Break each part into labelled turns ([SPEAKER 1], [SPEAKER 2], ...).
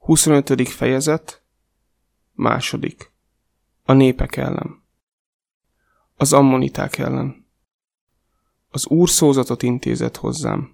[SPEAKER 1] 25. fejezet. Második. A népek ellen. Az ammoniták ellen. Az Úr szózatot intézett hozzám.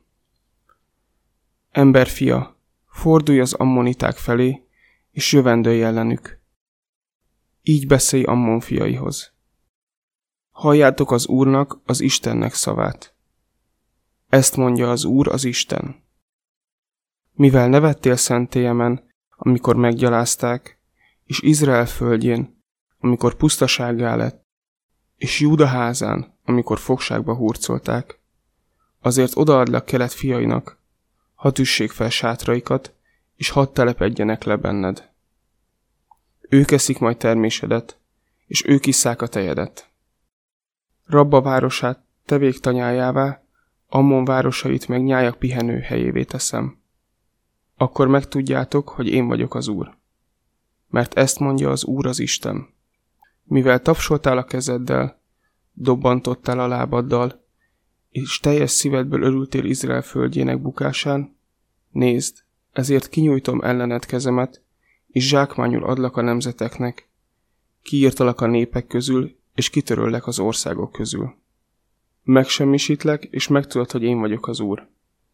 [SPEAKER 1] Emberfia, fordulj az ammoniták felé, és jövendölj ellenük. Így beszélj Ammon fiaihoz. Halljátok az Úrnak, az Istennek szavát. Ezt mondja az Úr, az Isten. Mivel nevettél szentélyemen, amikor meggyalázták, és Izrael földjén, amikor pusztasággá lett, és Júda házán, amikor fogságba hurcolták, azért odaadlak Kelet fiainak, hadd üssék fel sátraikat, és hadd telepedjenek le benned. Ők eszik majd termésedet, és ők isszák a tejedet. Rabba városát tevék tanyájává, Ammon városait meg nyájak pihenő helyévé teszem. Akkor megtudjátok, hogy én vagyok az Úr. Mert ezt mondja az Úr, az Isten. Mivel tapsoltál a kezeddel, dobbantottál a lábaddal, és teljes szívedből örültél Izrael földjének bukásán, nézd, ezért kinyújtom ellened kezemet, és zsákmányul adlak a nemzeteknek, kiírtalak a népek közül, és kitöröllek az országok közül. Megsemmisítlek, és megtudod, hogy én vagyok az Úr.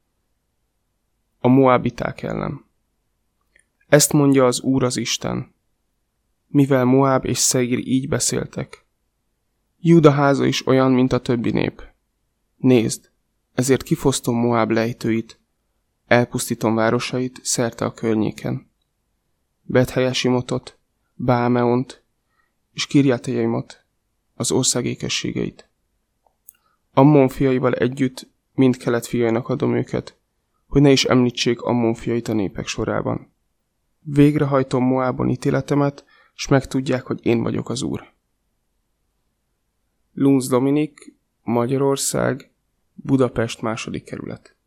[SPEAKER 1] A moábiták ellen. Ezt mondja az Úr, az Isten. Mivel Moáb és Szeír így beszéltek. Júda háza is olyan, mint a többi nép. Nézd, ezért kifosztom Moáb lejtőit, elpusztítom városait szerte a környéken. Bethelyesimotot, Bámeont és Kirjátjeimot, az ország ékességeit. Ammon fiaival együtt mind Kelet fiainak adom őket, hogy ne is említsék Ammon fiait a népek sorában. Végrehajtom Moábon ítéletemet, s megtudják, hogy én vagyok az Úr. Lunz Dominik, Magyarország, Budapest 2. kerület.